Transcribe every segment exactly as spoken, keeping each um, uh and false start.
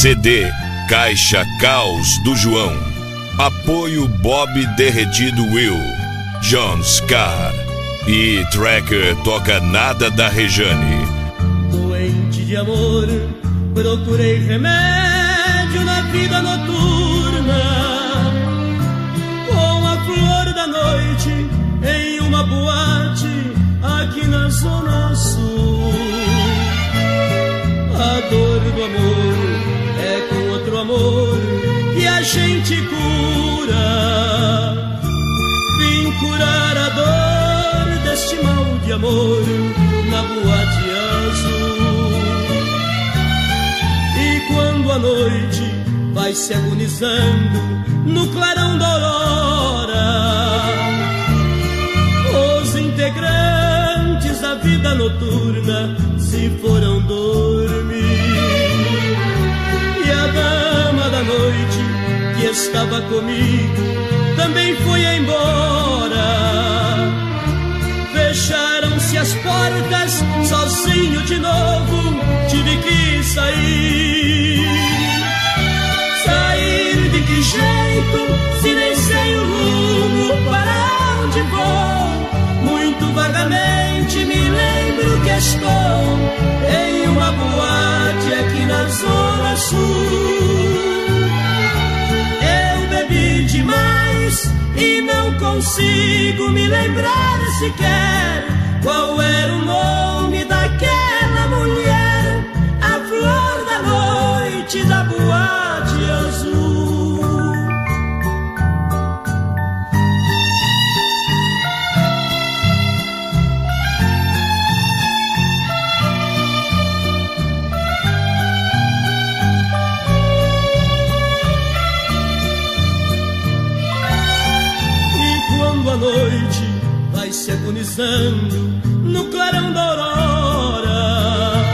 C D Caixa Caos do João. Apoio Bob Derretido Will, John Scar e Tracker toca Nada da Rejane. Doente de amor, procurei remédio na vida noturna, com a flor da noite em uma boate aqui na Zona Sul. A dor do amor é com outro amor que a gente cura. Vim curar a dor deste mal de amor na boate azul. E quando a noite vai se agonizando no clarão da aurora, os integrantes da vida noturna se foram dormir. E a dama da noite que estava comigo também foi embora. Fecharam-se as portas, sozinho de novo tive que sair. Sair de que jeito, se nem sei o rumo, para onde vou? Muito vagamente me lembro que estou em uma boate aqui na Zona Sul. Eu bebi demais e não consigo me lembrar sequer qual era o nome daquela mulher, a flor da noite da boate azul. A noite vai se agonizando no clarão da aurora,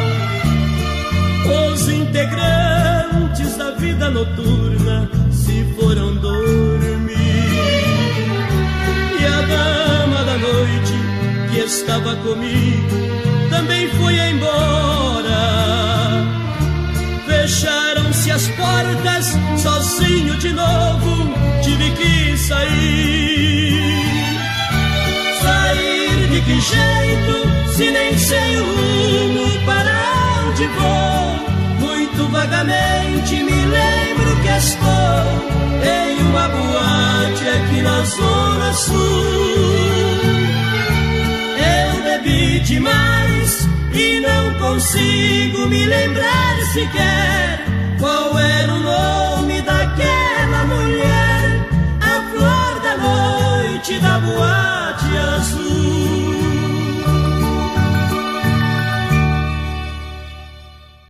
os integrantes da vida noturna se foram dormir. E a dama da noite que estava comigo também foi embora. Fecharam-se as portas, sozinho de novo tive que sair. Sair de que jeito, se nem sei o rumo, para onde vou? Muito vagamente me lembro que estou em uma boate aqui na Zona Sul. Eu bebi demais e não consigo me lembrar sequer